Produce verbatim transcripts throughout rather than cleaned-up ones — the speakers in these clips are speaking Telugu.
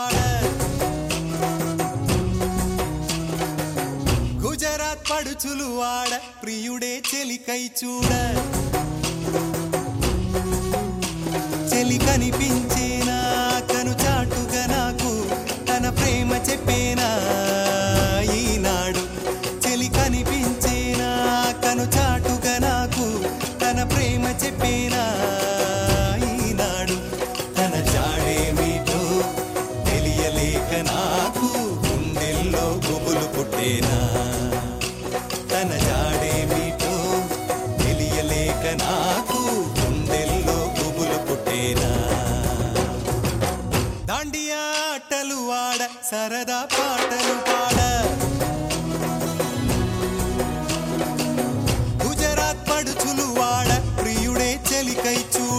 వాడ గుజరాత్ పడుచులు వాడ ప్రియుడే చెలికై చూడ చెలి కనిపించేనా కను చాటుగా నాకు తన ప్రేమ చెప్పేనా ఈనాడు చెలి కనిపించేనా కను చాటుగా నాకు తన ప్రేమ చెప్పేనా ఈనాడు తన జాడేమిటో తెలియలేక నాకు గుండెల్లో గుబులు పుట్టేనా తన జాడేమిటో తెలియలేక నాకు గుండెల్లో గుబులు పుట్టేనా దాండియా ఆటలు వాడ సరదా పాటలు పాడ గుజరాత్ పడుచులు వాడ ప్రియుడే చెలికై చూడ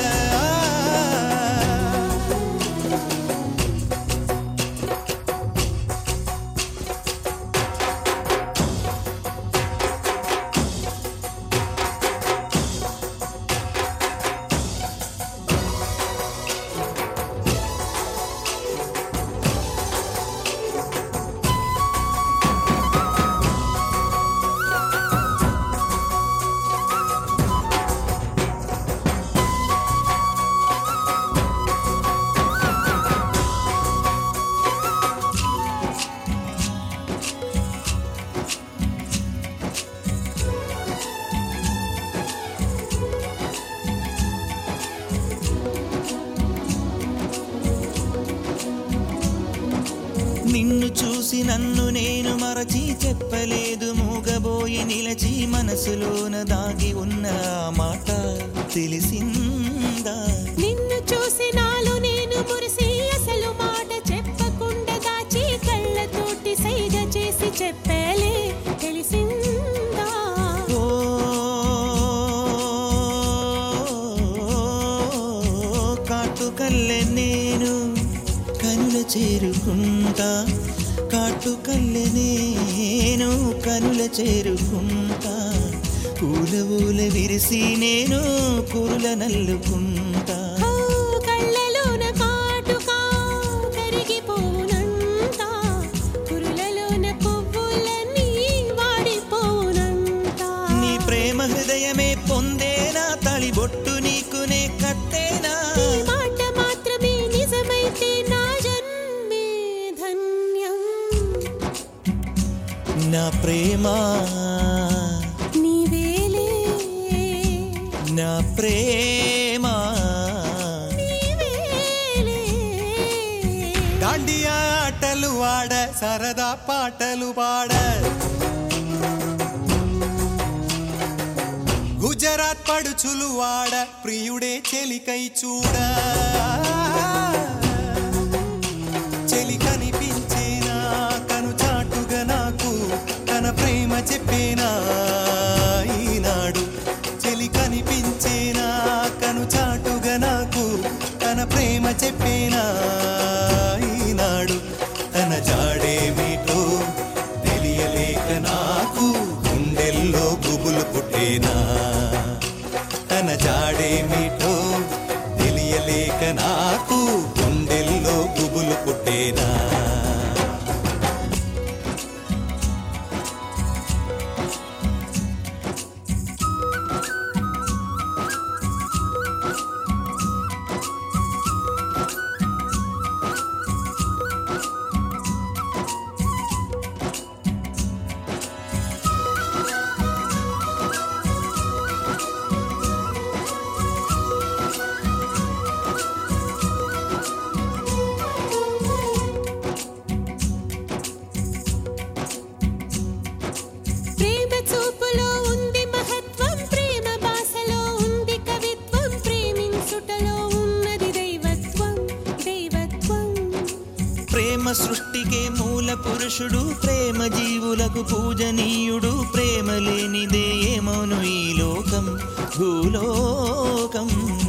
నిన్ను చూసి నన్ను నేను మరచి చెప్పలేదు మూగబోయి నిలచి మనసులోన దాగి ఉన్న ఆ మాట తెలిసిందా నిన్ను చూసి నాలో నేను మురిసి అసలు మాట చెప్పకుండా దాచి కళ్ళతోటి సైగ చేసి చెప్పలే తెలిసిందా ఓ కాటుకల్లె నేను కనుల చేరుకుంటా కాటుకల్లె నేను కనుల చేరుకుంటా పూల ఊల విరిసి నేను కురుల నల్లుకుంటా ఓ కళ్ళలోన కాటుకా కరిగిపోనంతా కురులలోన పువ్వులన్నీ వాడిపోనంతా నీ ప్రేమ హృదయమే పొందేనా తళిబొట్టు నీకునే కట్టేనా ఈ మాట మాత్రమే నిజమైతే నా జన్మే ధన్యం నా ప్రేమ నీవేలే నా ప్రేమ నీవేలే దాండియా ఆటలు వాడ సరదా పాటలు పాడ గుజరాత్ పడుచులు వాడ ప్రియుడే చెలికై చూడ చెలి కనిపించేనా కను చాటుగా నాకు తన ప్రేమ చెప్పేనా ఈనాడు చెలి కనిపించేనా కను చాటుగా నాకు తన ప్రేమ చెప్పేనా ఈనాడు తన జాడేమిటో తెలియలేక నాకు గుండెల్లో గుబులు పుట్టేనా తన జాడేమిటో తెలియలేక నాకు గుండెల్లో గుబులు పుట్టేనా ప్రేమ చూపులో ఉంది మహత్వం ప్రేమ భాషలో ఉంది కవిత్వం ప్రేమించుటలో ఉన్నది దైవత్వం దైవత్వం ప్రేమ సృష్టికే మూల పురుషుడు ప్రేమ జీవులకు పూజనీయుడు ప్రేమ లేనిదే ఏమోను ఈ లోకం భూలోకం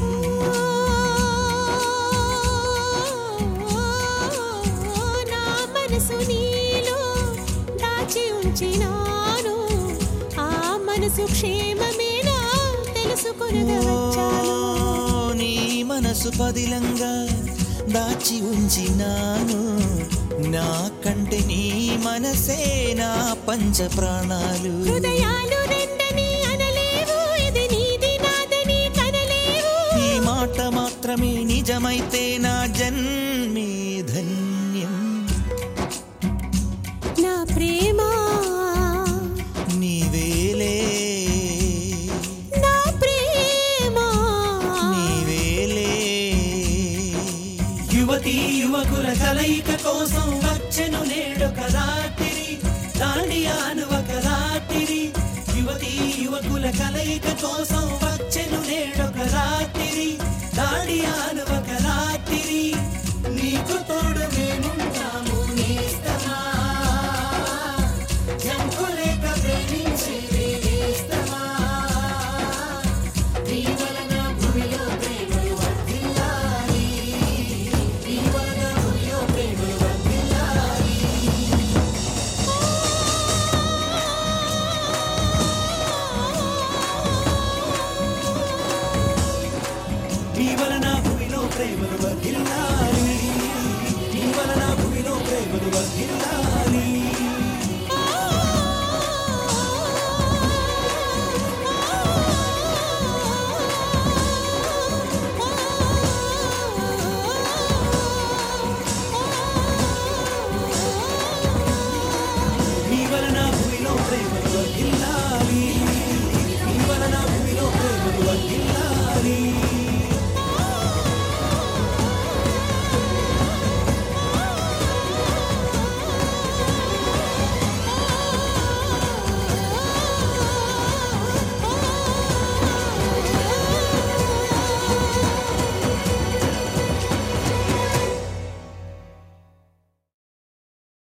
నా మనసు నీలో దాచి ఉంచినాను ఆ మనసు క్షేమమేనా తెలుసుకొనగా వచ్చాను నీ మనసు పదిలంగా దాచి ఉంచినాను నా కంటే నీ మనసే నా పంచ ప్రాణాలు హృదయాలు రెండని అనలేవు ఇది నీది నాదని కనలేవు ఈ మాట మాత్రమే నిజమైతే నా జన్మే ధన్యం నా ప్రేమ నీవేలే నా ప్రేమ నీవేలే యువతి యువకుల కలయిక కోసం వచ్చెను నేడొక రాత్రి దాండియాను ఒక రాత్రి యువతి యువకుల కలయిక కోసం వచ్చెను నేడొక రాత్రి దాండియాను ఒక రాత్రి నీకు తోడు మేముంటాము నేస్తమా జంకులేక ప్రేమించి వేస్తమా నీ వలన భూమిలో ప్రేమలు వర్ధిల్లాలి నీ వలన భూమిలో ప్రేమలు వర్ధిల్లాలి నీ వలన భూమిలో ప్రేమలు వర్ధిల్లాలి నీ వలన భూమిలో ప్రేమలు వర్ధిల్లాలి